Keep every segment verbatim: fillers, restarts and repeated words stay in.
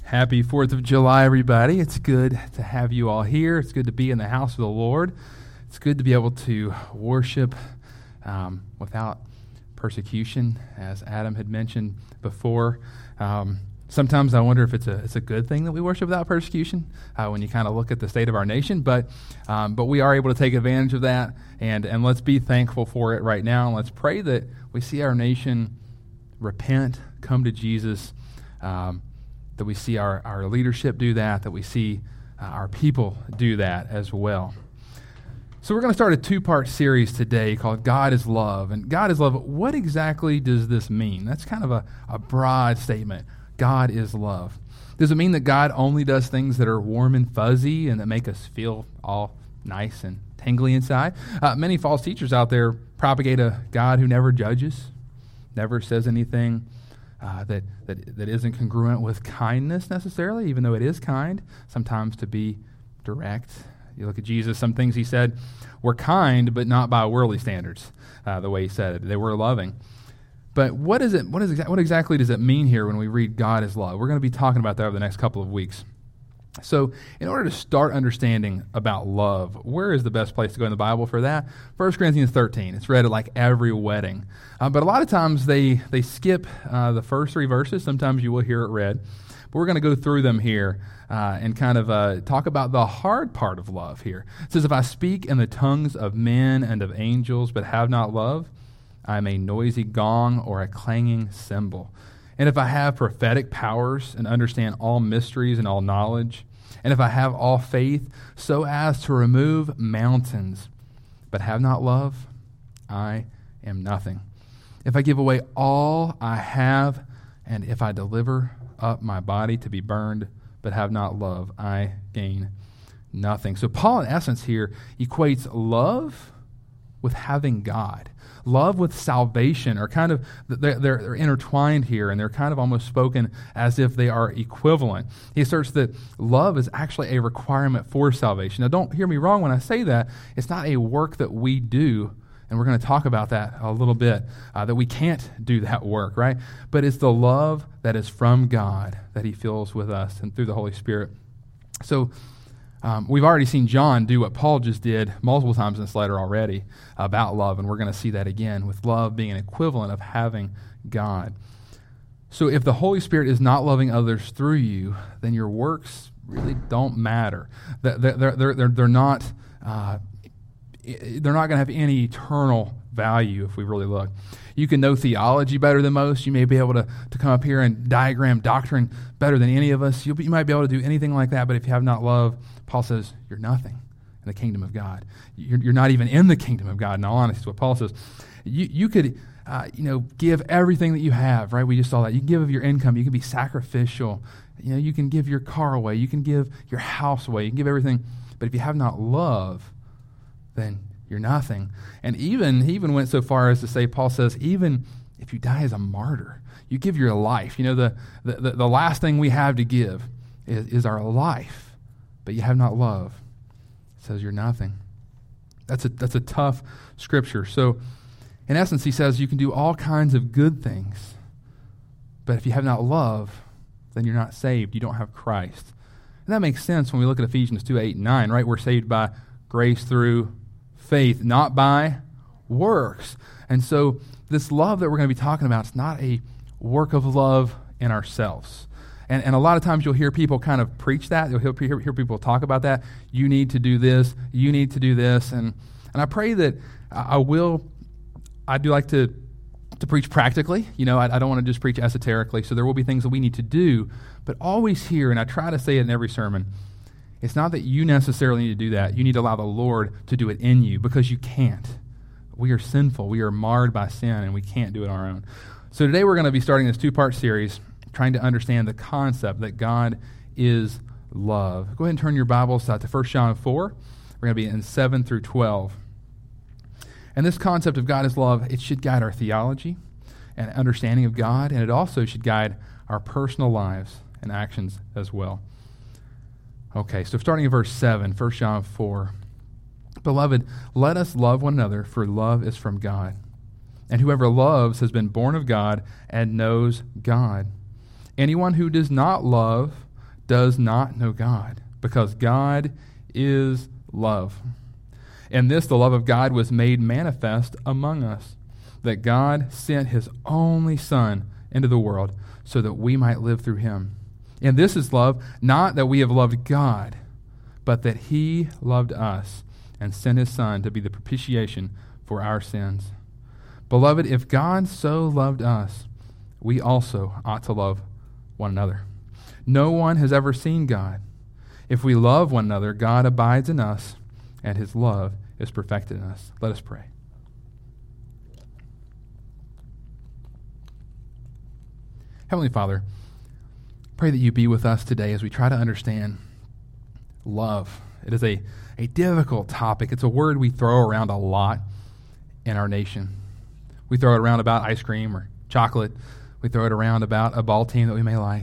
Happy fourth of July, everybody. It's good to have you all here. It's good to be in the house of the Lord. It's good to be able to worship um, without persecution, as Adam had mentioned before. Um, sometimes I wonder if it's a it's a good thing that we worship without persecution uh, when you kind of look at the state of our nation. But um, but we are able to take advantage of that, and, and let's be thankful for it right now. And let's pray that we see our nation repent, come to Jesus, um, that we see our, our leadership do that, that we see uh, our people do that as well. So we're going to start a two-part series today called God is Love. And God is Love, what exactly does this mean? That's kind of a, a broad statement. God is love. Does it mean that God only does things that are warm and fuzzy and that make us feel all nice and tingly inside? Uh, many false teachers out there propagate a God who never judges, never says anything Uh, that, that that isn't congruent with kindness necessarily, even though it is kind, sometimes to be direct. You look at Jesus, some things he said were kind, but not by worldly standards, uh, the way he said it. They were loving. But what is it? What is exa- what exactly does it mean here when we read God is love? We're going to be talking about that over the next couple of weeks. So in order to start understanding about love, where is the best place to go in the Bible for that? First Corinthians thirteen. It's read at like every wedding. Uh, but a lot of times they, they skip uh, the first three verses. Sometimes you will hear it read. But we're going to go through them here uh, and kind of uh, talk about the hard part of love here. It says, if I speak in the tongues of men and of angels but have not love, I am a noisy gong or a clanging cymbal. And if I have prophetic powers and understand all mysteries and all knowledge, and if I have all faith so as to remove mountains, but have not love, I am nothing. If I give away all I have, and if I deliver up my body to be burned, but have not love, I gain nothing. So Paul, in essence here, equates love with having God. Love with salvation are kind of, they're, they're intertwined here, and they're kind of almost spoken as if they are equivalent. He asserts that love is actually a requirement for salvation. Now, don't hear me wrong when I say that. It's not a work that we do, and we're going to talk about that a little bit, uh, that we can't do that work, right? But it's the love that is from God that he feels with us and through the Holy Spirit. So, Um, we've already seen John do what Paul just did multiple times in this letter already about love, and we're going to see that again with love being an equivalent of having God. So if the Holy Spirit is not loving others through you, then your works really don't matter. They're, they're, they're, they're, they're not, uh, they're not going to have any eternal value if we really look. You can know theology better than most. You may be able to, to come up here and diagram doctrine better than any of us. You'll be, you might be able to do anything like that, but if you have not love, Paul says, you're nothing in the kingdom of God. You're, you're not even in the kingdom of God, in all honesty, is what Paul says. You, you could uh, you know, give everything that you have, right? We just saw that. You can give of your income. You can be sacrificial. You know, you can give your car away. You can give your house away. You can give everything. But if you have not love, then you're nothing. And even he even went so far as to say, Paul says, even if you die as a martyr, you give your life. You know, the the, the last thing we have to give is, is our life. But you have not love. It says you're nothing. That's a that's a tough scripture. So, in essence, he says you can do all kinds of good things, but if you have not love, then you're not saved. You don't have Christ. And that makes sense when we look at Ephesians two, eight, and nine, right? We're saved by grace through faith, not by works. And so this love that we're going to be talking about is not a work of love in ourselves. And, and a lot of times you'll hear people kind of preach that. You'll hear, hear people talk about that. You need to do this. You need to do this. And and I pray that I will, I do like to to preach practically. You know, I, I don't want to just preach esoterically. So there will be things that we need to do. But always here, and I try to say it in every sermon, it's not that you necessarily need to do that. You need to allow the Lord to do it in you because you can't. We are sinful. We are marred by sin, and we can't do it on our own. So today we're going to be starting this two-part series trying to understand the concept that God is love. Go ahead and turn your Bibles to First John four. We're going to be in seven through twelve. And this concept of God is love, it should guide our theology and understanding of God, and it also should guide our personal lives and actions as well. Okay, so starting in verse seven, First John four. Beloved, let us love one another, for love is from God. And whoever loves has been born of God and knows God. Anyone who does not love does not know God, because God is love. And this, the love of God, was made manifest among us, that God sent his only Son into the world so that we might live through him. And this is love, not that we have loved God, but that he loved us and sent his Son to be the propitiation for our sins. Beloved, if God so loved us, we also ought to love one another. No one has ever seen God. If we love one another, God abides in us, and his love is perfected in us. Let us pray. Heavenly Father, pray that you be with us today as we try to understand love. It is a, a difficult topic. It's a word we throw around a lot in our nation. We throw it around about ice cream or chocolate. We throw it around about a ball team that we may like.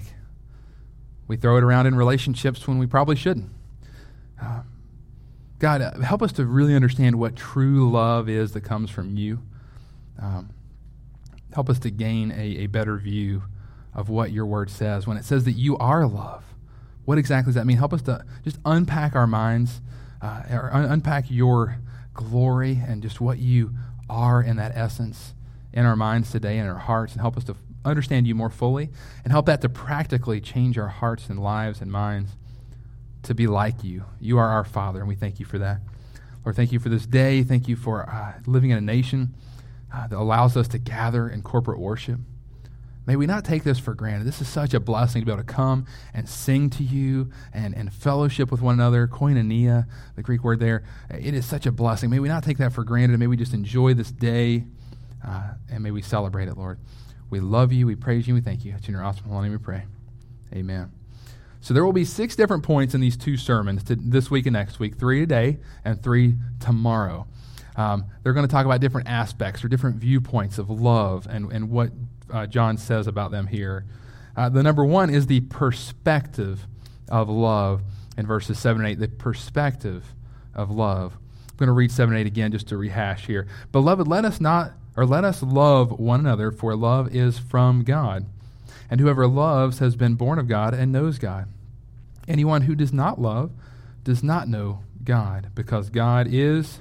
We throw it around in relationships when we probably shouldn't. Uh, God, uh, help us to really understand what true love is that comes from you. Um, help us to gain a, a better view of what your word says. When it says that you are love, what exactly does that mean? Help us to just unpack our minds, uh, or un- unpack your glory and just what you are in that essence in our minds today, in our hearts, and help us to understand you more fully, and help that to practically change our hearts and lives and minds to be like you. You are our Father, and we thank you for that. Lord, thank you for this day. Thank you for uh, living in a nation uh, that allows us to gather in corporate worship. May we not take this for granted. This is such a blessing to be able to come and sing to you and, and fellowship with one another. Koinonia, the Greek word there. It is such a blessing. May we not take that for granted. May we just enjoy this day, uh, and may we celebrate it, Lord. We love you. We praise you. We thank you. It's in your awesome name we pray. Amen. So there will be six different points in these two sermons to this week and next week, three today and three tomorrow. Um, they're going to talk about different aspects or different viewpoints of love and, and what uh, John says about them here. Uh, the number one is the perspective of love in verses seven and eight, the perspective of love. I'm going to read seven and eight again just to rehash here. Beloved, let us not, or let us love one another, for love is from God. And whoever loves has been born of God and knows God. Anyone who does not love does not know God, because God is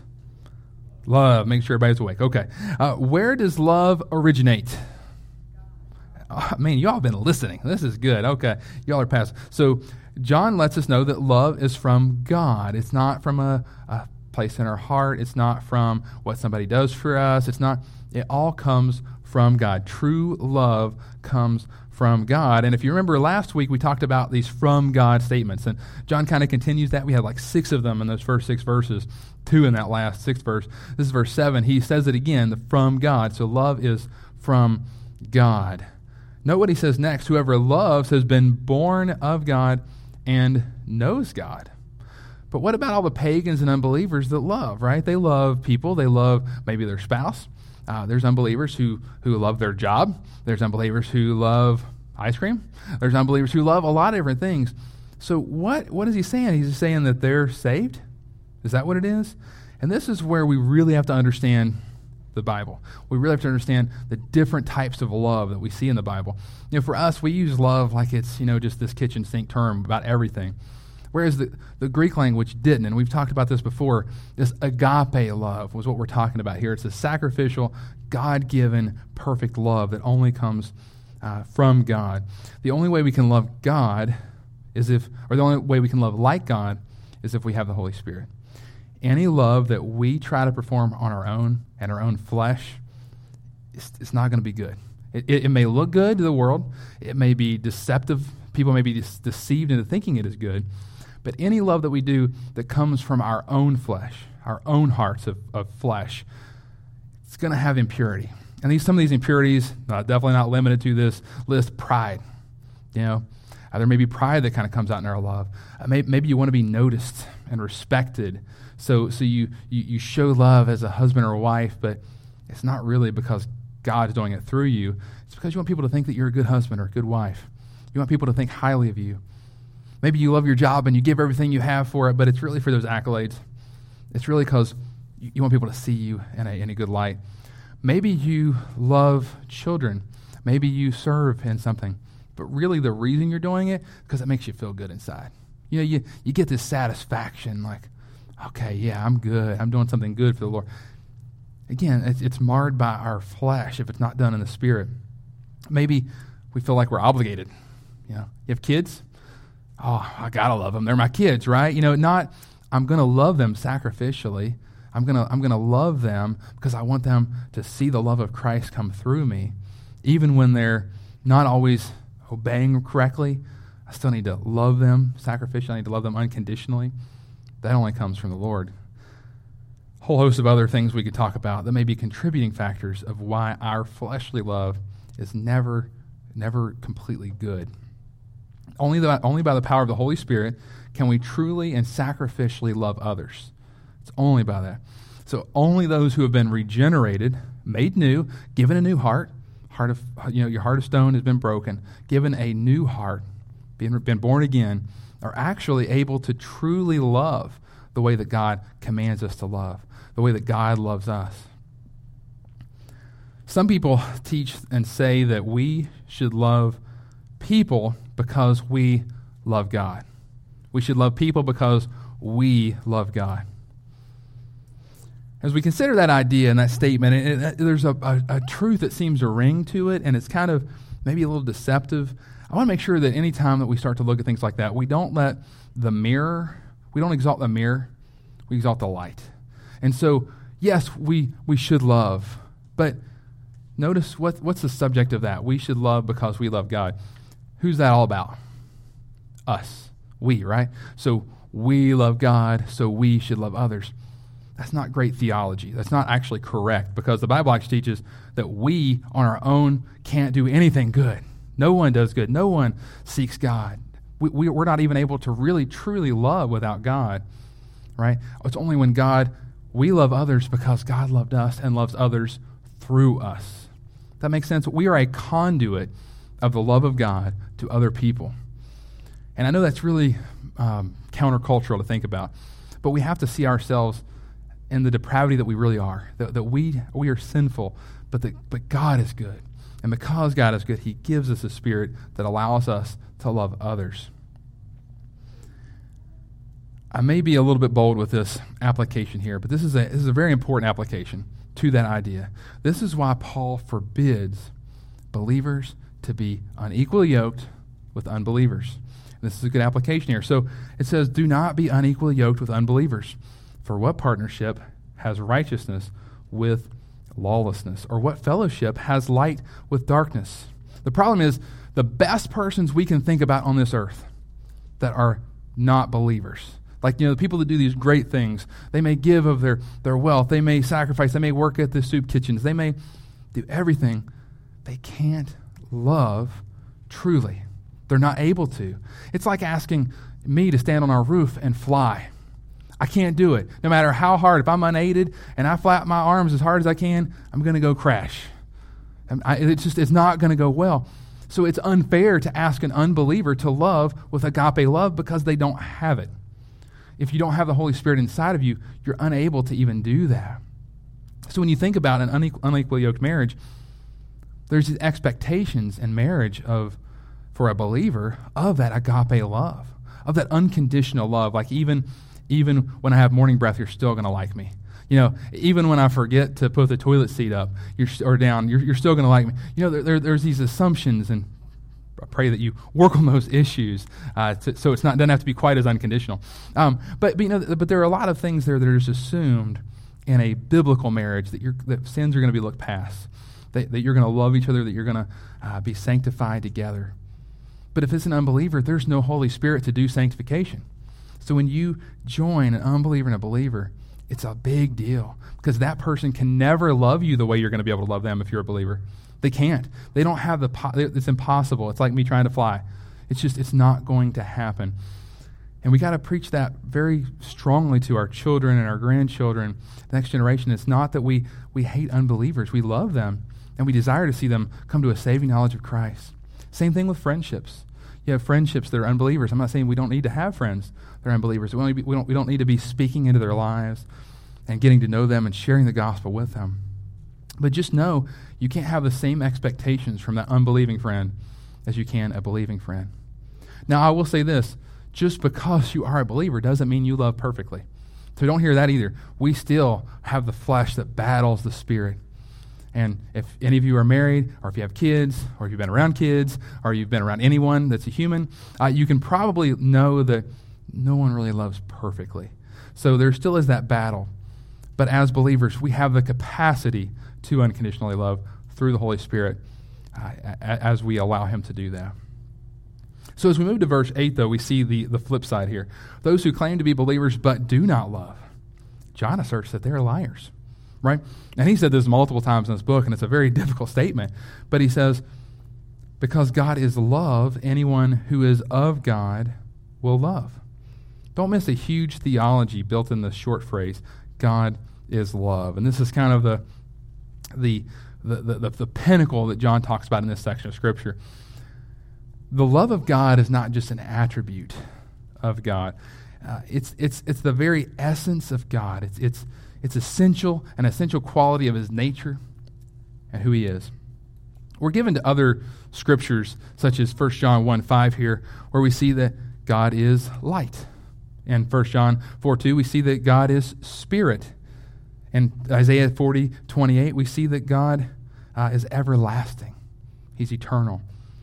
love. Make sure everybody's awake. Okay. Uh, where does love originate? Oh, man, y'all have been listening. This is good. Okay. Y'all are past. So John lets us know that love is from God. It's not from a, a place in our heart. It's not from what somebody does for us. It's not. It all comes from God. True love comes from God. And if you remember last week, we talked about these from God statements. And John kind of continues that. We had like six of them in those first six verses, two in that last sixth verse. This is verse seven. He says it again, the from God. So love is from God. Note what he says next. Whoever loves has been born of God and knows God. But what about all the pagans and unbelievers that love, right? They love people. They love maybe their spouse. Uh, there's unbelievers who, who love their job. There's unbelievers who love ice cream. There's unbelievers who love a lot of different things. So what, what is he saying? He's saying that they're saved? Is that what it is? And this is where we really have to understand the Bible. We really have to understand the different types of love that we see in the Bible. You know, for us, we use love like it's, you know, just this kitchen sink term about everything. Whereas the, the Greek language didn't, and we've talked about this before, this agape love was what we're talking about here. It's a sacrificial, God-given, perfect love that only comes uh, from God. The only way we can love God is if, or the only way we can love like God is if we have the Holy Spirit. Any love that we try to perform on our own and our own flesh, it's, it's not going to be good. It, it, it may look good to the world. It may be deceptive. People may be de- deceived into thinking it is good. But any love that we do that comes from our own flesh, our own hearts of, of flesh, it's going to have impurity. And these some of these impurities, uh, definitely not limited to this list, pride. You know, uh, there may be pride that kind of comes out in our love. Uh, may, maybe you want to be noticed and respected. So so you, you, you show love as a husband or a wife, but it's not really because God's doing it through you. It's because you want people to think that you're a good husband or a good wife. You want people to think highly of you. Maybe you love your job and you give everything you have for it, but it's really for those accolades. It's really because you want people to see you in a, in a good light. Maybe you love children. Maybe you serve in something. But really the reason you're doing it, because it makes you feel good inside. You know, you, you get this satisfaction like, okay, yeah, I'm good. I'm doing something good for the Lord. Again, it's, it's marred by our flesh if it's not done in the Spirit. Maybe we feel like we're obligated. You know, you have kids? Oh, I gotta love them. They're my kids, right? You know, not I'm gonna love them sacrificially. I'm gonna I'm gonna love them because I want them to see the love of Christ come through me, even when they're not always obeying correctly. I still need to love them sacrificially. I need to love them unconditionally. That only comes from the Lord. A whole host of other things we could talk about that may be contributing factors of why our fleshly love is never, never completely good. Only, the, only by the power of the Holy Spirit can we truly and sacrificially love others. It's only by that. So only those who have been regenerated, made new, given a new heart, heart of you know your heart of stone has been broken, given a new heart, been, been born again, are actually able to truly love the way that God commands us to love, the way that God loves us. Some people teach and say that we should love people because we love God. We should love people because we love God. As we consider that idea and that statement, it, it, there's a, a, a truth that seems to ring to it, and it's kind of maybe a little deceptive. I want to make sure that any time that we start to look at things like that, we don't let the mirror, we don't exalt the mirror, we exalt the light. And so, yes, we, we should love, but notice what, what's the subject of that? We should love because we love God. Who's that all about? Us. We, right? So we love God, so we should love others. That's not great theology. That's not actually correct, because the Bible actually teaches that we on our own can't do anything good. No one does good. No one seeks God. We, we, we're not even able to really, truly love without God, right? It's only when God, we love others because God loved us and loves others through us. That makes sense? We are a conduit of the love of God to other people. And I know that's really um, countercultural to think about, but we have to see ourselves in the depravity that we really are, that, that we we are sinful, but that but God is good. And because God is good, he gives us a spirit that allows us to love others. I may be a little bit bold with this application here, but this is a this is a very important application to that idea. This is why Paul forbids believers to be unequally yoked with unbelievers. And this is a good application here. So it says, do not be unequally yoked with unbelievers. For what partnership has righteousness with lawlessness? Or what fellowship has light with darkness? The problem is, the best persons we can think about on this earth that are not believers, like, you know, the people that do these great things, they may give of their, their wealth, they may sacrifice, they may work at the soup kitchens, they may do everything. They can't love truly. They're not able to. It's like asking me to stand on our roof and fly. I can't do it. No matter how hard, if I'm unaided and I flap my arms as hard as I can, I'm going to go crash. I, it's just, it's not going to go well. So it's unfair to ask an unbeliever to love with agape love because they don't have it. If you don't have the Holy Spirit inside of you, you're unable to even do that. So when you think about an unequal, unequally yoked marriage, there's these expectations in marriage of, for a believer, of that agape love, of that unconditional love. Like even, even when I have morning breath, you're still going to like me. You know, even when I forget to put the toilet seat up you're, or down, you're, you're still going to like me. You know, there, there, there's these assumptions, and I pray that you work on those issues uh, to, so it's not doesn't have to be quite as unconditional. Um, but, but you know, but there are a lot of things there that are just assumed in a biblical marriage that, you're, that sins are going to be looked past, that, that you're going to love each other, that you're going to uh, be sanctified together. But if it's an unbeliever, there's no Holy Spirit to do sanctification. So when you join an unbeliever and a believer, it's a big deal because that person can never love you the way you're going to be able to love them if you're a believer. They can't. They don't have the, po- it's impossible. It's like me trying to fly. It's just, it's not going to happen. And we got to preach that very strongly to our children and our grandchildren, the next generation. It's not that we, we hate unbelievers. We love them, and we desire to see them come to a saving knowledge of Christ. Same thing with friendships. You have friendships that are unbelievers. I'm not saying we don't need to have friends that are unbelievers. We don't, we don't, we don't need to be speaking into their lives and getting to know them and sharing the gospel with them. But just know you can't have the same expectations from that unbelieving friend as you can a believing friend. Now, I will say this, just because you are a believer doesn't mean you love perfectly. So don't hear that either. We still have the flesh that battles the spirit. And if any of you are married, or if you have kids, or if you've been around kids, or you've been around anyone that's a human, uh, you can probably know that no one really loves perfectly. So there still is that battle. But as believers, we have the capacity to unconditionally love through the Holy Spirit uh, as we allow him to do that. So as we move to verse eight, though, we see the, the flip side here. Those who claim to be believers but do not love. John asserts that they're liars, right? And he said this multiple times in this book, and it's a very difficult statement. But he says, because God is love, anyone who is of God will love. Don't miss a huge theology built in this short phrase, God is love. And this is kind of the the the, the, the pinnacle that John talks about in this section of Scripture. The love of God is not just an attribute of God. Uh, it's it's it's the very essence of God. It's it's it's essential, an essential quality of his nature and who he is. We're given to other scriptures, such as First John one five here, where we see that God is light. In First John four two, we see that God is spirit. In Isaiah forty twenty-eight, we see that God uh, is everlasting. He's eternal.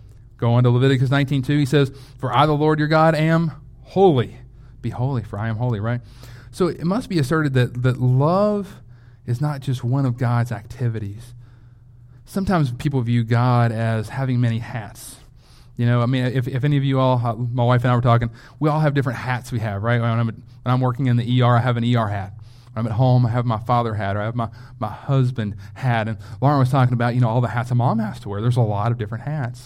Go on to Leviticus nineteen two, he says, for I, the Lord your God, am holy. Be holy, for I am holy, right? So it must be asserted that, that love is not just one of God's activities. Sometimes people view God as having many hats. You know, I mean, if, if any of you all, my wife and I were talking, we all have different hats we have, right? When I'm, when I'm working in the E R, I have an E R hat. When I'm at home, I have my father hat, or I have my, my husband hat. And Lauren was talking about, you know, all the hats a mom has to wear. There's a lot of different hats.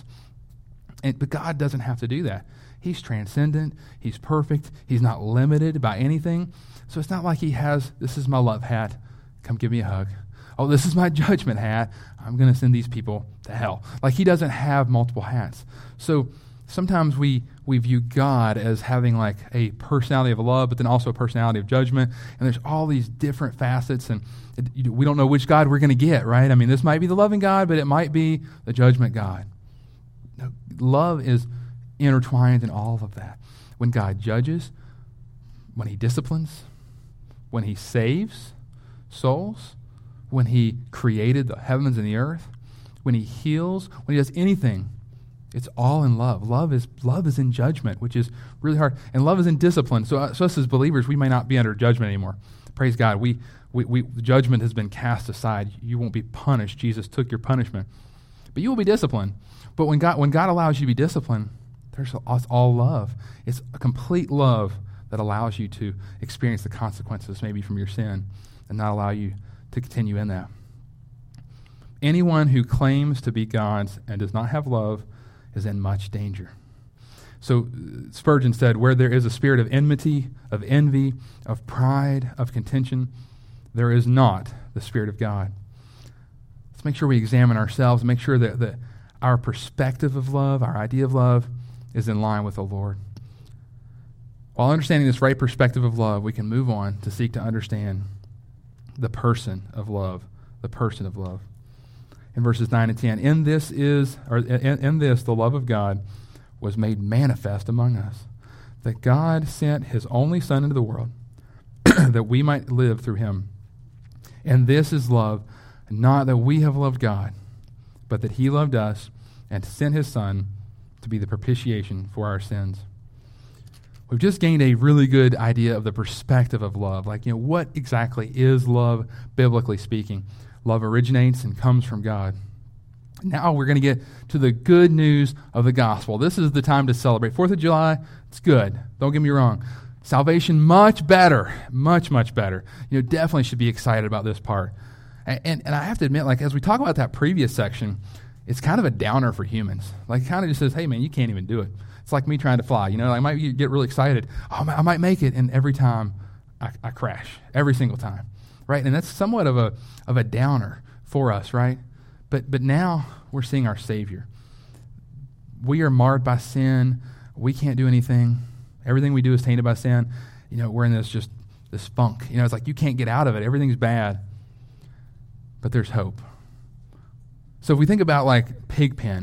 And, but God doesn't have to do that. He's transcendent. He's perfect. He's not limited by anything. So it's not like he has, this is my love hat. Come give me a hug. Oh, this is my judgment hat. I'm going to send these people to hell. Like, he doesn't have multiple hats. So sometimes we, we view God as having like a personality of love, but then also a personality of judgment. And there's all these different facets, and it, you, we don't know which God we're going to get, right? I mean, this might be the loving God, but it might be the judgment God. No, love is intertwined in all of that. When God judges, when he disciplines, when he saves souls, when he created the heavens and the earth, when he heals, when he does anything, it's all in love. Love is love is in judgment, which is really hard. And love is in discipline. So, uh, so us as believers, we may not be under judgment anymore. Praise God. We, we, we judgment has been cast aside. You won't be punished. Jesus took your punishment. But you will be disciplined. But when God when God allows you to be disciplined, there's it's all love. It's a complete love that allows you to experience the consequences maybe from your sin and not allow you to continue in that. Anyone who claims to be God's and does not have love is in much danger. So Spurgeon said, where there is a spirit of enmity, of envy, of pride, of contention, there is not the Spirit of God. Let's make sure we examine ourselves, make sure that, that our perspective of love, our idea of love, is in line with the Lord. While understanding this right perspective of love, we can move on to seek to understand the person of love, the person of love. In verses nine and ten, in this is, or in, in this, the love of God was made manifest among us, that God sent his only Son into the world, that we might live through him. And this is love, not that we have loved God, but that he loved us and sent his Son to be the propitiation for our sins. We've just gained a really good idea of the perspective of love. Like, you know, what exactly is love, biblically speaking? Love originates and comes from God. Now we're going to get to the good news of the gospel. This is the time to celebrate. Fourth of July, it's good. Don't get me wrong. Salvation, much better. Much, much better. You know, definitely should be excited about this part. And, and, and I have to admit, like, as we talk about that previous section, it's kind of a downer for humans. Like, it kind of just says, hey, man, you can't even do it. It's like me trying to fly. You know, I might get really excited. Oh, I might make it. And every time I, I crash. Every single time. Right? And that's somewhat of a of a downer for us, right? But but now we're seeing our Savior. We are marred by sin. We can't do anything. Everything we do is tainted by sin. You know, we're in this just this funk. You know, it's like you can't get out of it. Everything's bad. But there's hope. So if we think about like Pigpen,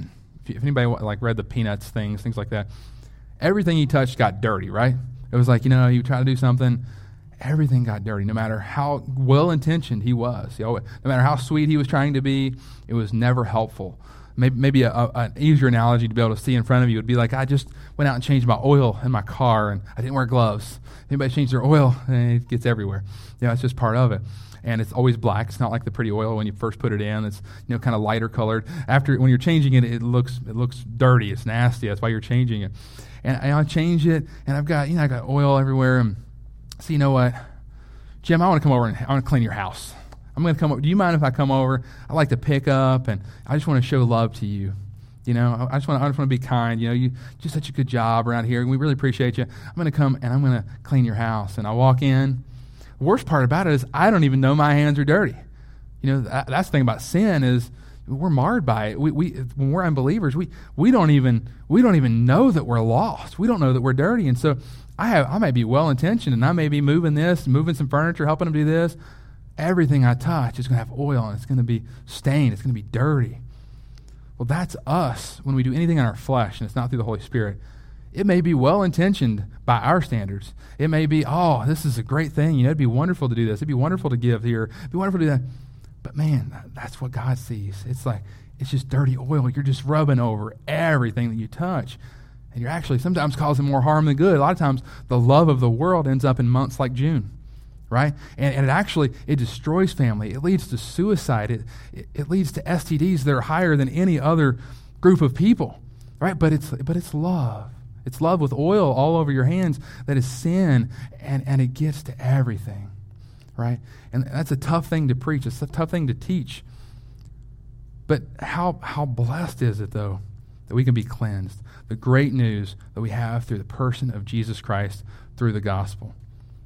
if anybody like read the Peanuts things, things like that, everything he touched got dirty, right? It was like, you know, you try to do something, everything got dirty, no matter how well-intentioned he was. You know, no matter how sweet he was trying to be, it was never helpful. Maybe, maybe a, a, an easier analogy to be able to see in front of you would be like, I just went out and changed my oil in my car, and I didn't wear gloves. Anybody change their oil, and it gets everywhere. Yeah, it's just part of it. And it's always black. It's not like the pretty oil when you first put it in. It's, you know, kind of lighter colored. After, when you're changing it, it looks it looks dirty. It's nasty. That's why you're changing it. And I, I change it, and I've got, you know, I got oil everywhere. And so you know what, Jim, I want to come over and I want to clean your house. I'm going to come over. Do you mind if I come over? I like to pick up, and I just want to show love to you. You know, I just want to, I just want to be kind. You know, you do such a good job around here, and we really appreciate you. I'm going to come, and I'm going to clean your house. And I walk in. The worst part about it is I don't even know my hands are dirty. You know, that, that's the thing about sin is we're marred by it. We, we when we're unbelievers, we we don't even we don't even know that we're lost. We don't know that we're dirty. And so I have I might be well intentioned, and I may be moving this, moving some furniture, helping them do this. Everything I touch is going to have oil, and it's going to be stained. It's going to be dirty. Well, that's us when we do anything in our flesh, and it's not through the Holy Spirit. It may be well-intentioned by our standards. It may be, oh, this is a great thing. You know, it'd be wonderful to do this. It'd be wonderful to give here. It'd be wonderful to do that. But, man, that's what God sees. It's like, it's just dirty oil. You're just rubbing over everything that you touch. And you're actually sometimes causing more harm than good. A lot of times, the love of the world ends up in months like June. Right? And, and it actually, it destroys family. It leads to suicide. It, it, it leads to S T Ds that are higher than any other group of people. Right? But it's but it's love. It's love with oil all over your hands that is sin, and, and it gets to everything. Right? And that's a tough thing to preach. It's a tough thing to teach. But how how blessed is it, though, that we can be cleansed? The great news that we have through the person of Jesus Christ through the gospel.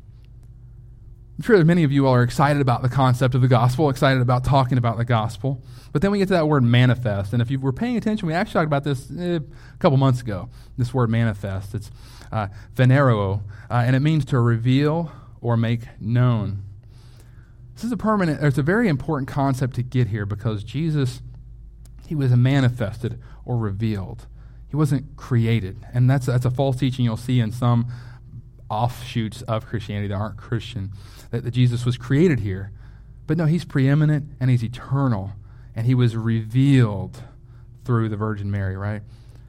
I'm sure that many of you all are excited about the concept of the gospel, excited about talking about the gospel. But then we get to that word manifest. And if you were paying attention, we actually talked about this eh, a couple months ago, this word manifest. It's uh, phaneroo, uh, and it means to reveal or make known. This is a permanent, it's a very important concept to get here because Jesus, he was manifested or revealed. He wasn't created. And that's, that's a false teaching you'll see in some offshoots of Christianity that aren't Christian, that, that Jesus was created here. But no, he's preeminent and he's eternal, and he was revealed through the Virgin Mary, right?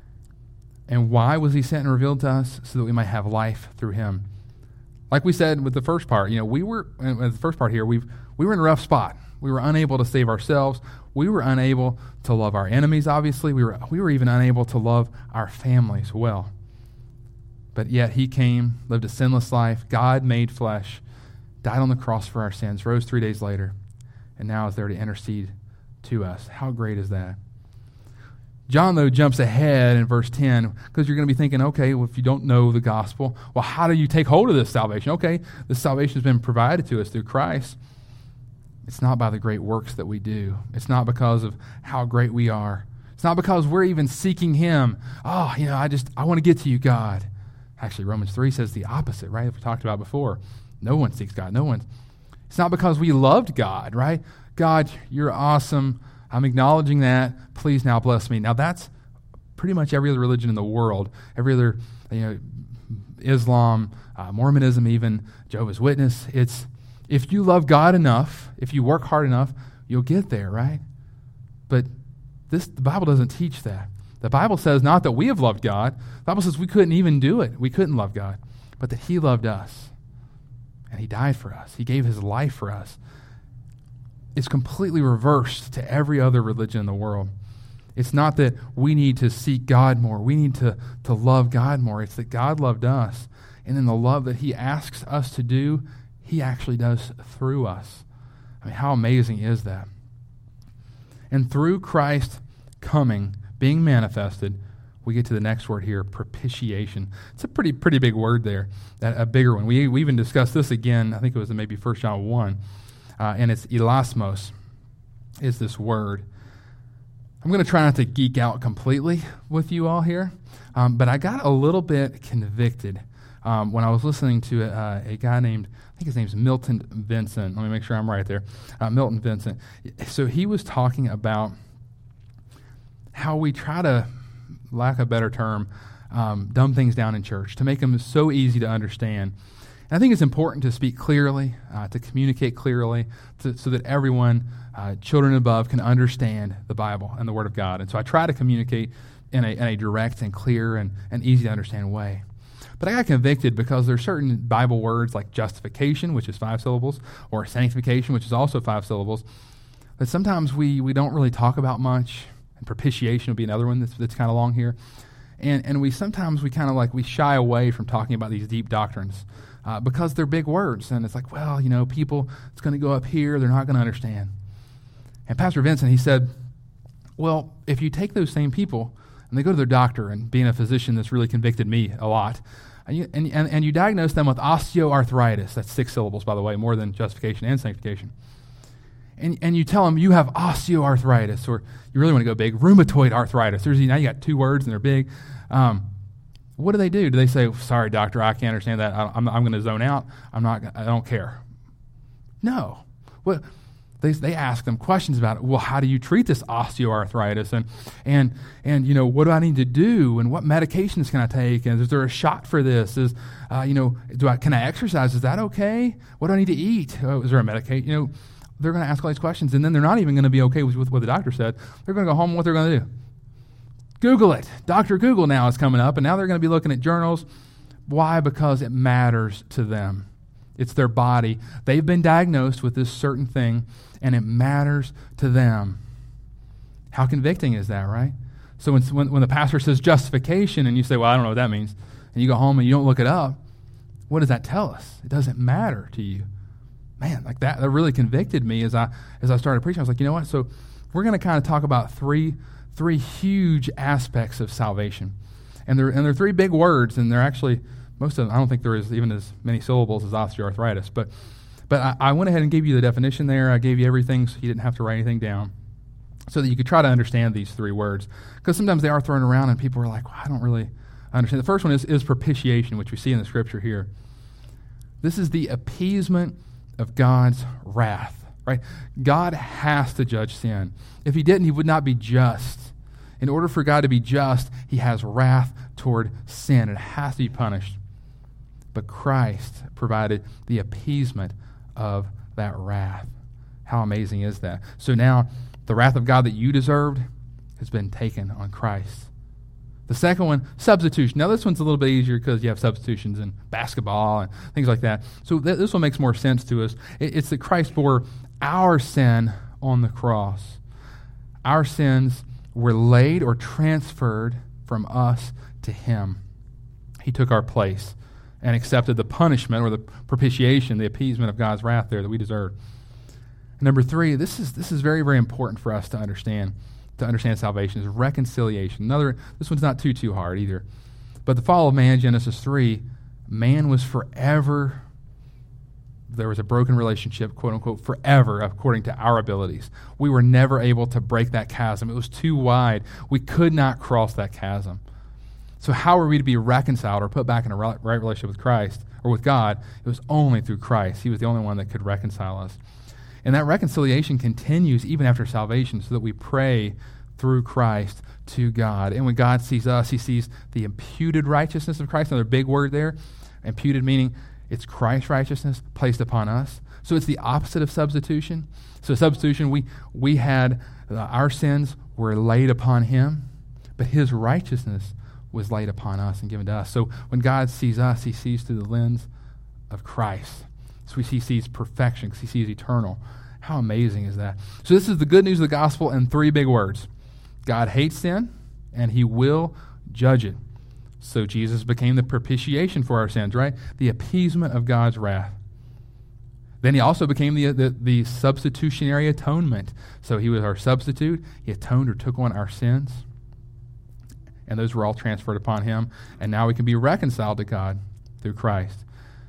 And why was he sent and revealed to us? So that we might have life through him. Like we said with the first part, you know, we were, in the first part here, we've, we were in a rough spot. We were unable to save ourselves. We were unable to love our enemies, obviously. We were, we were even unable to love our families well. But yet he came, lived a sinless life, God made flesh, died on the cross for our sins, rose three days later, and now is there to intercede to us. How great is that? John, though, jumps ahead in verse ten because you're going to be thinking, okay, well, if you don't know the gospel, well, how do you take hold of this salvation? Okay, this salvation has been provided to us through Christ. It's not by the great works that we do. It's not because of how great we are. It's not because we're even seeking him. Oh, you know, I just, I want to get to you, God. Actually, Romans three says the opposite, right? We talked about before. No one seeks God. No one. It's not because we loved God, right? God, you're awesome. I'm acknowledging that. Please now bless me. Now that's pretty much every other religion in the world. Every other, you know, Islam, uh, Mormonism, even Jehovah's Witness. It's if you love God enough, if you work hard enough, you'll get there, right? But this the Bible doesn't teach that. The Bible says not that we have loved God. The Bible says we couldn't even do it. We couldn't love God, but that he loved us. And he died for us. He gave his life for us. It's completely reversed to every other religion in the world. It's not that we need to seek God more. We need to, to love God more. It's that God loved us. And then the love that he asks us to do, he actually does through us. I mean, how amazing is that? And through Christ coming, being manifested, we get to the next word here, propitiation. It's a pretty pretty big word there, a bigger one. We, we even discussed this again, I think it was in maybe First John one, uh, and it's elasmos is this word. I'm going to try not to geek out completely with you all here, um, but I got a little bit convicted um, when I was listening to a, a guy named, I think his name's Milton Vincent. Let me make sure I'm right there. Uh, Milton Vincent. So he was talking about how we try to lack of a better term, um, dumb things down in church, to make them so easy to understand. And I think it's important to speak clearly, uh, to communicate clearly, to, so that everyone, uh, children above, can understand the Bible and the Word of God. And so I try to communicate in a, in a direct and clear and, and easy to understand way. But I got convicted because there are certain Bible words like justification, which is five syllables, or sanctification, which is also five syllables, that sometimes we, we don't really talk about much. And propitiation would be another one that's, that's kind of long here. And and we sometimes we kind of like, we shy away from talking about these deep doctrines uh, because they're big words. And it's like, well, you know, people, it's going to go up here, they're not going to understand. And Pastor Vincent, he said, well, if you take those same people and they go to their doctor, and being a physician, that's really convicted me a lot, and you, and, and, and you diagnose them with osteoarthritis, that's six syllables, by the way, more than justification and sanctification, and and you tell them you have osteoarthritis, or you really want to go big, rheumatoid arthritis. There's, now you got two words and they're big. Um, what do they do? Do they say, sorry, doctor, I can't understand that. I, I'm, I'm going to zone out. I'm not, I don't care. No. What? They they ask them questions about it. Well, how do you treat this osteoarthritis? And, and, and you know, what do I need to do? And what medications can I take? And is there a shot for this? Is, uh, you know, do I, can I exercise? Is that okay? What do I need to eat? Oh, is there a medication? You know, they're going to ask all these questions, and then they're not even going to be okay with, with what the doctor said. They're going to go home, and what they're going to do? Google it. Doctor Google now is coming up, and now they're going to be looking at journals. Why? Because it matters to them. It's their body. They've been diagnosed with this certain thing, and it matters to them. How convicting is that, right? So when, when, when the pastor says justification, and you say, well, I don't know what that means, and you go home and you don't look it up, what does that tell us? It doesn't matter to you. Man, like that, that really convicted me as I as I started preaching. I was like, you know what? So we're going to kind of talk about three three huge aspects of salvation, and they're and they're three big words, and they're actually most of them. I don't think there is even as many syllables as osteoarthritis, but but I, I went ahead and gave you the definition there. I gave you everything, so you didn't have to write anything down, so that you could try to understand these three words, because sometimes they are thrown around, and people are like, well, I don't really understand. The first one is is propitiation, which we see in the scripture here. This is the appeasement of God's wrath, right? God has to judge sin. If he didn't, he would not be just. In order for God to be just, he has wrath toward sin. It has to be punished. But Christ provided the appeasement of that wrath. How amazing is that? So now, the wrath of God that you deserved has been taken on Christ. The second one, substitution. Now, this one's a little bit easier because you have substitutions in basketball and things like that. So th- this one makes more sense to us. It- it's that Christ bore our sin on the cross. Our sins were laid or transferred from us to him. He took our place and accepted the punishment or the propitiation, the appeasement of God's wrath there that we deserved. Number three, this is this is very, very important for us to understand. To understand salvation is reconciliation. Another, this one's not too, too hard either. But the fall of man, Genesis three, man was forever, there was a broken relationship, quote unquote, forever, according to our abilities. We were never able to break that chasm. It was too wide. We could not cross that chasm. So how are we to be reconciled or put back in a right relationship with Christ or with God? It was only through Christ. He was the only one that could reconcile us. And that reconciliation continues even after salvation, so that we pray through Christ to God. And when God sees us, he sees the imputed righteousness of Christ. Another big word there. Imputed meaning it's Christ's righteousness placed upon us. So it's the opposite of substitution. So substitution, we, we had, uh, our sins were laid upon him, but his righteousness was laid upon us and given to us. So when God sees us, he sees through the lens of Christ. So he sees perfection, because he sees eternal. How amazing is that? So this is the good news of the gospel in three big words. God hates sin, and he will judge it. So Jesus became the propitiation for our sins, right? The appeasement of God's wrath. Then he also became the, the, the substitutionary atonement. So he was our substitute. He atoned or took on our sins. And those were all transferred upon him. And now we can be reconciled to God through Christ.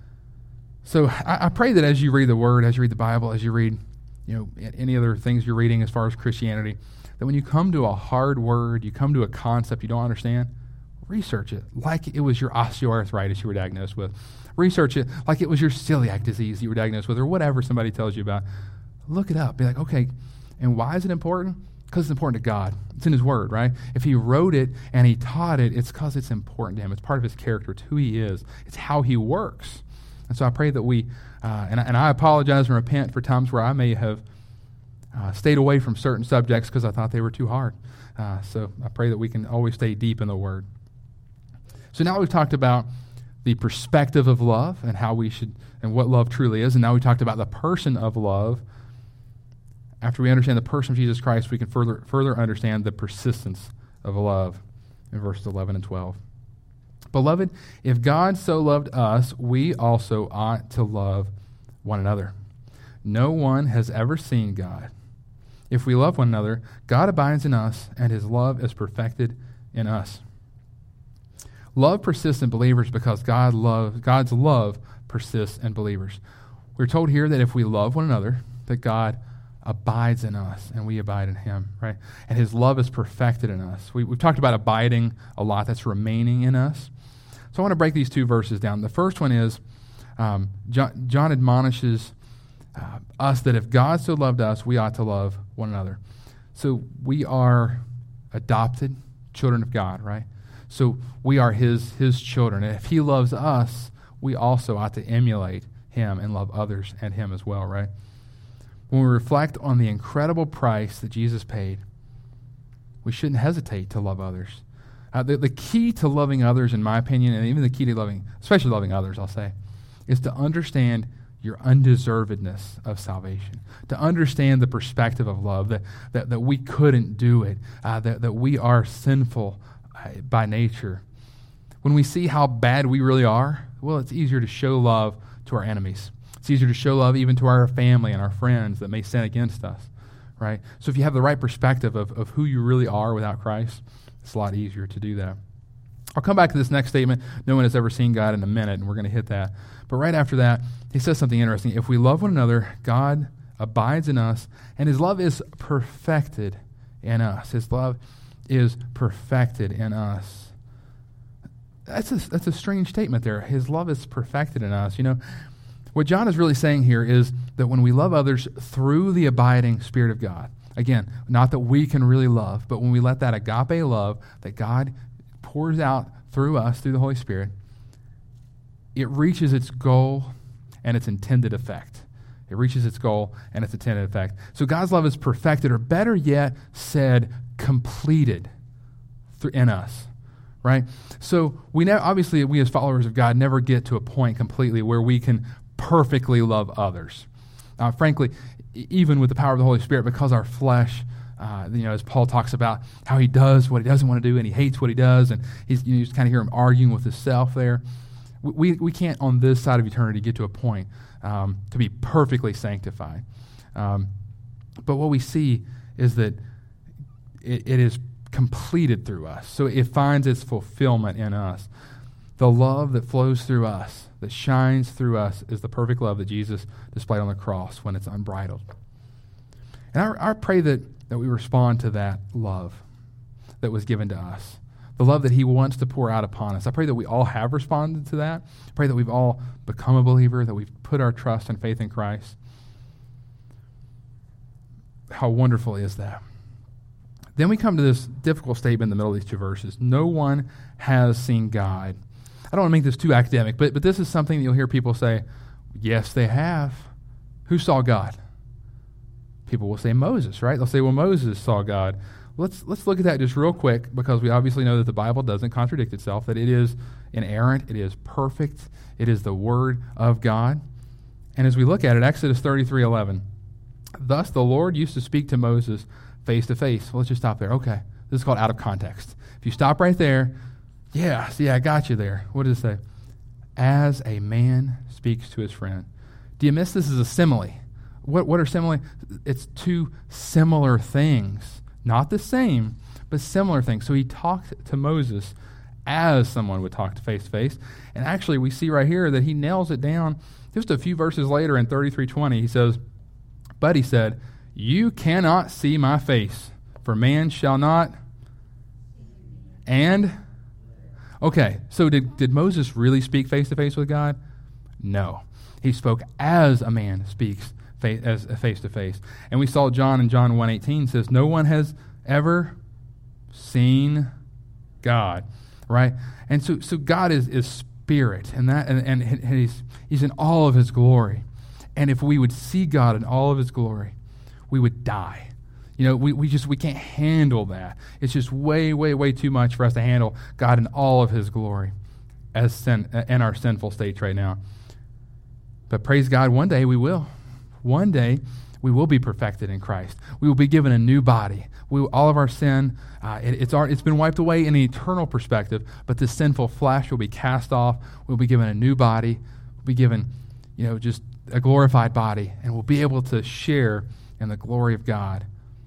So I, I pray that as you read the Word, as you read the Bible, as you read, you know, any other things you're reading as far as Christianity, that when you come to a hard word, you come to a concept you don't understand, research it like it was your osteoarthritis you were diagnosed with. Research it like it was your celiac disease you were diagnosed with, or whatever somebody tells you about. Look it up. Be like, okay, and why is it important? Because it's important to God. It's in his word, right? If he wrote it and he taught it, it's because it's important to him. It's part of his character. It's who he is. It's how he works. And so I pray that we, uh, and, and I apologize and repent for times where I may have uh, stayed away from certain subjects because I thought they were too hard. Uh, so I pray that we can always stay deep in the word. So now we've talked about the perspective of love and how we should, and what love truly is. And now we talked about the person of love. After we understand the person of Jesus Christ, we can further further understand the persistence of love in verses eleven and twelve. Beloved, if God so loved us, we also ought to love one another. No one has ever seen God. If we love one another, God abides in us, and his love is perfected in us. Love persists in believers because God love, God's love persists in believers. We're told here that if we love one another, that God abides in us and we abide in him, right? And his love is perfected in us. We, we've talked about abiding a lot. That's remaining in us. So I want to break these two verses down. The first one is um, John, John admonishes uh, us that if God so loved us, we ought to love one another. So we are adopted children of God, right? So we are his his children. And if he loves us, we also ought to emulate him and love others and him as well, right? When we reflect on the incredible price that Jesus paid, we shouldn't hesitate to love others. Uh, the, the key to loving others, in my opinion, and even the key to loving, especially loving others, I'll say, is to understand your undeservedness of salvation, to understand the perspective of love, that, that, that we couldn't do it, uh, that, that we are sinful uh, by nature. When we see how bad we really are, well, it's easier to show love to our enemies. It's easier to show love even to our family and our friends that may sin against us, right? So if you have the right perspective of, of who you really are without Christ, it's a lot easier to do that. I'll come back to this next statement. No one has ever seen God in a minute, and we're going to hit that. But right after that, he says something interesting. If we love one another, God abides in us, and his love is perfected in us. His love is perfected in us. That's a, that's a strange statement there. His love is perfected in us. You know, what John is really saying here is that when we love others through the abiding Spirit of God, again, not that we can really love, but when we let that agape love that God pours out through us, through the Holy Spirit, it reaches its goal and its intended effect. It reaches its goal and its intended effect. So God's love is perfected, or better yet said, completed in us. Right? So we know, obviously, we as followers of God never get to a point completely where we can perfectly love others. Uh, frankly, even with the power of the Holy Spirit, because our flesh, uh, you know, as Paul talks about how he does what he doesn't want to do and he hates what he does, and he's, you, know, you just kind of hear him arguing with himself there. We we can't on this side of eternity get to a point um, to be perfectly sanctified. Um, but what we see is that it, it is completed through us. So it finds its fulfillment in us. The love that flows through us, that shines through us, is the perfect love that Jesus displayed on the cross when it's unbridled. And I, I pray that, that we respond to that love that was given to us, the love that he wants to pour out upon us. I pray that we all have responded to that. I pray that we've all become a believer, that we've put our trust and faith in Christ. How wonderful is that? Then we come to this difficult statement in the middle of these two verses. No one has seen God. I don't want to make this too academic, but, but this is something that you'll hear people say, yes, they have. Who saw God? People will say Moses, right? They'll say, well, Moses saw God. Let's, let's look at that just real quick, because we obviously know that the Bible doesn't contradict itself, that it is inerrant, it is perfect, it is the Word of God. And as we look at it, Exodus thirty-three eleven, thus the Lord used to speak to Moses face to face. Well, let's just stop there. Okay. This is called out of context. If you stop right there, yeah, see, I got you there. What does it say? As a man speaks to his friend. Do you miss this as a simile? What what are simile? It's two similar things. Not the same, but similar things. So he talked to Moses as someone would talk to face to face. And actually, we see right here that he nails it down just a few verses later in thirty-three twenty. He says, but he said, you cannot see my face, for man shall not. And, okay, so did, did Moses really speak face-to-face with God? No. He spoke as a man speaks face, as face to face. And we saw John in John one eighteen says, no one has ever seen God, right? And so, so God is, is spirit, and that, and, and he's, he's in all of his glory. And if we would see God in all of his glory, we would die. You know, we, we just, we can't handle that. It's just way, way, way too much for us to handle God in all of his glory as sin, in our sinful states right now. But praise God, one day we will. One day we will be perfected in Christ. We will be given a new body. We will, all of our sin, uh, it, it's, our, it's been wiped away in an eternal perspective, but this sinful flesh will be cast off. We'll be given a new body. We'll be given, you know, just a glorified body, and we'll be able to share in the glory of God.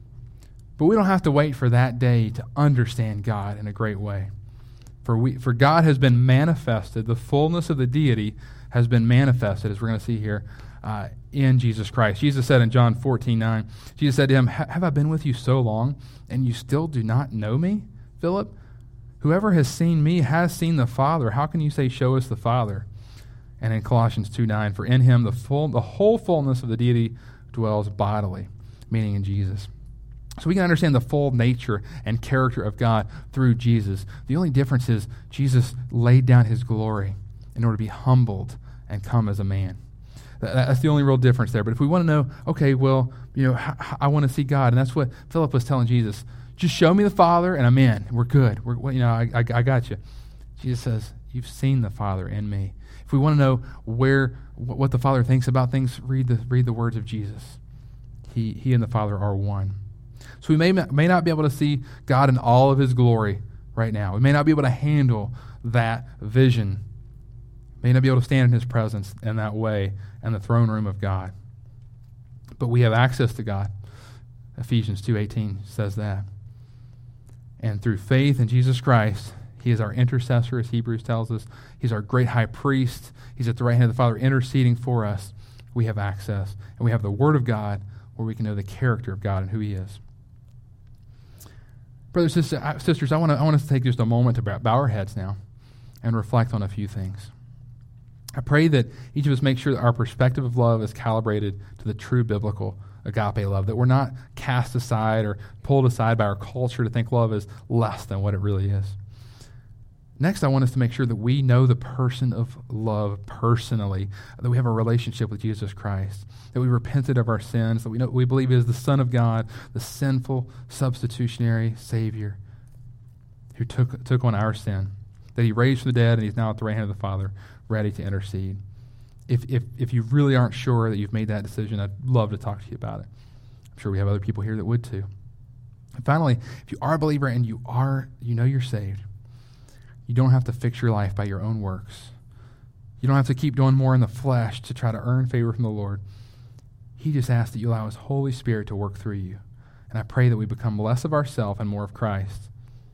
But we don't have to wait for that day to understand God in a great way. For we, for God has been manifested, the fullness of the deity has been manifested, as we're going to see here, uh, in Jesus Christ. Jesus said in John fourteen nine, Jesus said to him, have I been with you so long, and you still do not know me, Philip? Whoever has seen me has seen the Father. How can you say, show us the Father? And in Colossians two nine, for in him the full, the whole fullness of the deity dwells bodily, meaning in Jesus. So we can understand the full nature and character of God through Jesus. The only difference is Jesus laid down his glory in order to be humbled and come as a man. That's the only real difference there. But if we want to know, okay, well, you know, I want to see God, and that's what Philip was telling Jesus. Just show me the Father, and I'm in. We're good. We're, you know, I, I, I got you. Jesus says, you've seen the Father in me. If we want to know where what the Father thinks about things, read the read the words of Jesus. He he and the Father are one. So we may may not be able to see God in all of his glory right now. We may not be able to handle that vision. May not be able to stand in his presence in that way in the throne room of God. But we have access to God. Ephesians two eighteen says that. And through faith in Jesus Christ, he is our intercessor, as Hebrews tells us. He's our great high priest. He's at the right hand of the Father interceding for us. We have access. And we have the Word of God where we can know the character of God and who he is. Brothers and sisters, I want to I want us to take just a moment to bow our heads now and reflect on a few things. I pray that each of us make sure that our perspective of love is calibrated to the true biblical agape love, that we're not cast aside or pulled aside by our culture to think love is less than what it really is. Next, I want us to make sure that we know the person of love personally, that we have a relationship with Jesus Christ, that we repented of our sins, that we know we believe he is the Son of God, the sinful substitutionary Savior who took took on our sin, that he raised from the dead and he's now at the right hand of the Father, ready to intercede. If if if you really aren't sure that you've made that decision, I'd love to talk to you about it. I'm sure we have other people here that would too. And finally, if you are a believer and you are you know you're saved, you don't have to fix your life by your own works. You don't have to keep doing more in the flesh to try to earn favor from the Lord. He just asks that you allow his Holy Spirit to work through you. And I pray that we become less of ourselves and more of Christ.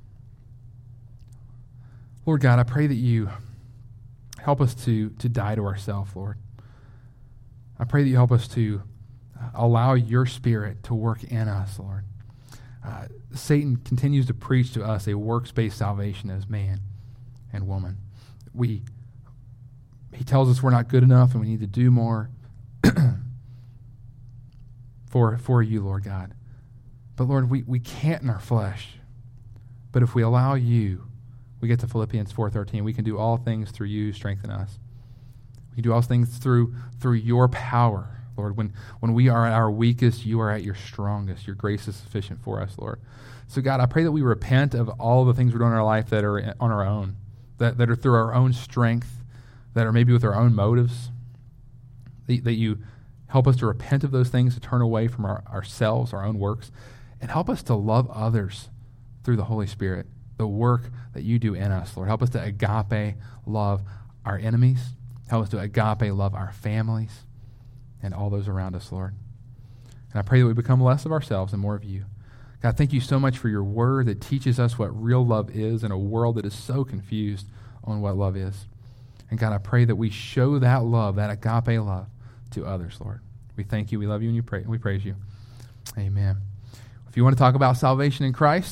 Lord God, I pray that you help us to, to die to ourselves, Lord. I pray that you help us to allow your Spirit to work in us, Lord. Uh, Satan continues to preach to us a works-based salvation as man and woman. We, he tells us we're not good enough and we need to do more for, for you, Lord God. But Lord, we, we can't in our flesh. But if we allow you, we get to Philippians four thirteen, we can do all things through you, strengthen us. We can do all things through through your power, Lord. When, when we are at our weakest, you are at your strongest. Your grace is sufficient for us, Lord. So God, I pray that we repent of all the things we're doing in our life that are on our own, that, that are through our own strength, that are maybe with our own motives, that, that you help us to repent of those things, to turn away from our, ourselves, our own works, and help us to love others through the Holy Spirit, the work that you do in us, Lord. Help us to agape love our enemies. Help us to agape love our families and all those around us, Lord. And I pray that we become less of ourselves and more of you. God, thank you so much for your word that teaches us what real love is in a world that is so confused on what love is. And God, I pray that we show that love, that agape love, to others, Lord. We thank you, we love you, and you pray, we praise you. Amen. If you want to talk about salvation in Christ,